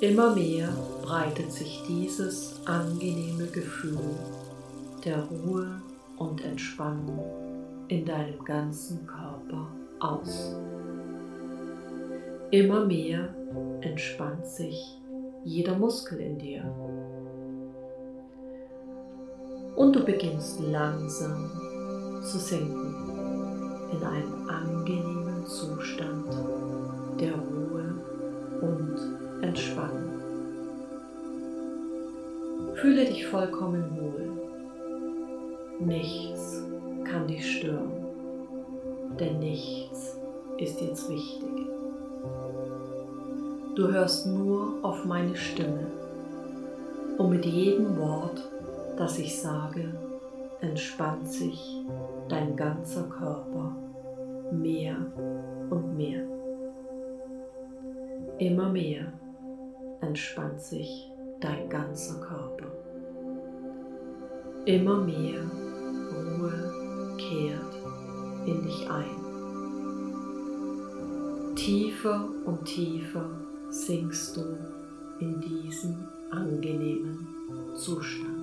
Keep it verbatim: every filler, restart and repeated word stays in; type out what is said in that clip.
Immer mehr breitet sich dieses angenehme Gefühl der Ruhe und Entspannung in deinem ganzen Körper aus. Immer mehr entspannt sich jeder Muskel in dir. Und du beginnst langsam zu sinken in einen angenehmen Zustand der Ruhe und Entspannung. Fühle dich vollkommen wohl. Nichts kann dich stören, denn nichts ist jetzt wichtig. Du hörst nur auf meine Stimme und mit jedem Wort, das ich sage, entspannt sich dein ganzer Körper mehr und mehr. Immer mehr entspannt sich dein ganzer Körper. Immer mehr Ruhe kehrt in dich ein. Tiefer und tiefer sinkst du in diesen angenehmen Zustand.